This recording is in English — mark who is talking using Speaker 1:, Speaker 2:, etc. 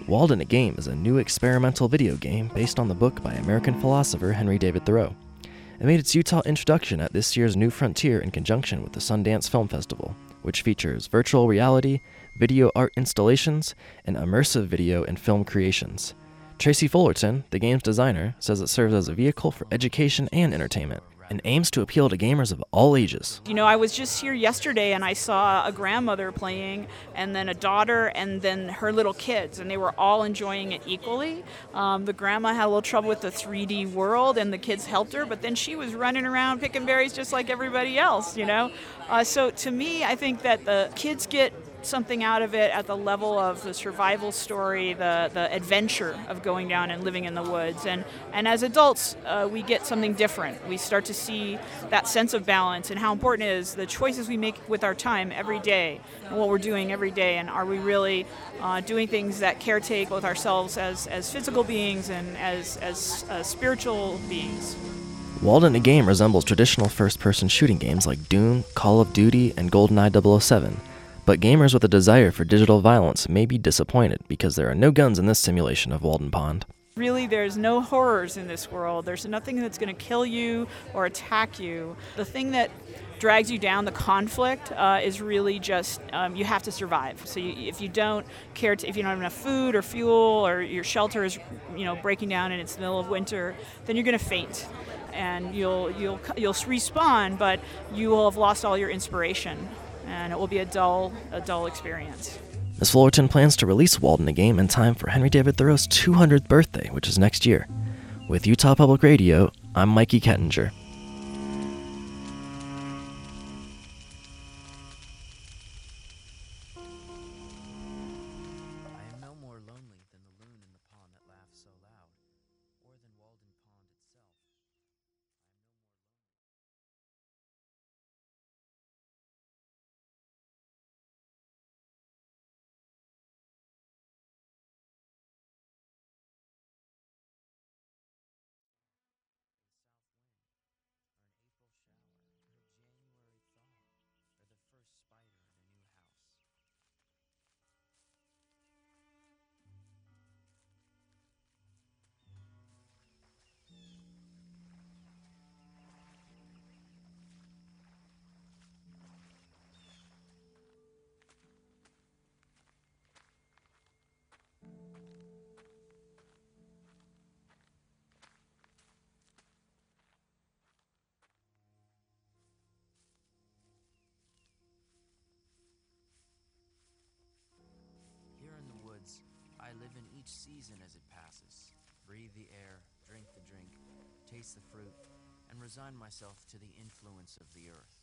Speaker 1: Walden a Game is a new experimental video game based on the book by American philosopher Henry David Thoreau. It made its Utah introduction at this year's New Frontier in conjunction with the Sundance Film Festival, which features virtual reality, video art installations, and immersive video and film creations. Tracy Fullerton, the game's designer, says it serves as a vehicle for education and entertainment, and aims to appeal to gamers of all ages.
Speaker 2: You know, I was just here yesterday and I saw a grandmother playing and then a daughter and then her little kids, and they were all enjoying it equally. The grandma had a little trouble with the 3D world and the kids helped her, but then she was running around picking berries just like everybody else, you know. So to me, I think that the kids get something out of it at the level of the survival story, the adventure of going down and living in the woods. And as adults, we get something different. We start to see that sense of balance and how important it is the choices we make with our time every day and what we're doing every day. And are we really doing things that caretake both ourselves as physical beings and as spiritual beings?
Speaker 1: Walden a Game resembles traditional first-person shooting games like Doom, Call of Duty, and GoldenEye 007. But gamers with a desire for digital violence may be disappointed because there are no guns in this simulation of Walden Pond.
Speaker 2: Really, there's no horrors in this world. There's nothing that's going to kill you or attack you. The thing that drags you down, the conflict, is really just you have to survive. So if you don't if you don't have enough food or fuel, or your shelter is breaking down and it's the middle of winter, then you're going to faint, and you'll respawn, but you will have lost all your inspiration, and it will be a dull experience.
Speaker 1: Ms. Fullerton plans to release Walden a Game in time for Henry David Thoreau's 200th birthday, which is next year. With Utah Public Radio, I'm Mikey Kettinger.
Speaker 3: I am no more lonely than the loon in the pond that laughs so loud, or than Walden Pond itself. I live in each season as it passes, breathe the air, drink the drink, taste the fruit, and resign myself to the influence of the earth.